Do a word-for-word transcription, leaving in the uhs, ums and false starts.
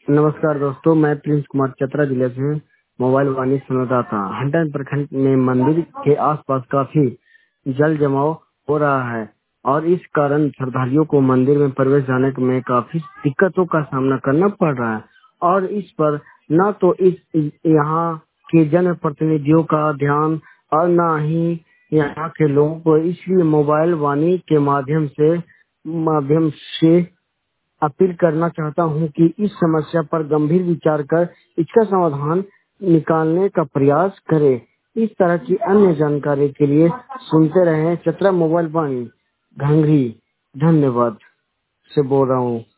नमस्कार दोस्तों, मैं प्रिंस कुमार चतरा जिले से मोबाइल वाणी संवाददाता। हंडन प्रखंड में मंदिर के आसपास काफी जल जमाव हो रहा है और इस कारण श्रद्धालुओं को मंदिर में प्रवेश जाने में काफी दिक्कतों का सामना करना पड़ रहा है। और इस पर न तो इस यहाँ के जन प्रतिनिधियों का ध्यान और न ही यहाँ के लोगों को, इसलिए मोबाइल वाणी के माध्यम से माध्यम से अपील करना चाहता हूं कि इस समस्या पर गंभीर विचार कर इसका समाधान निकालने का प्रयास करें। इस तरह की अन्य जानकारी के लिए सुनते रहें चतरा मोबाइल वाणी घंगरी। धन्यवाद से बोल रहा हूँ।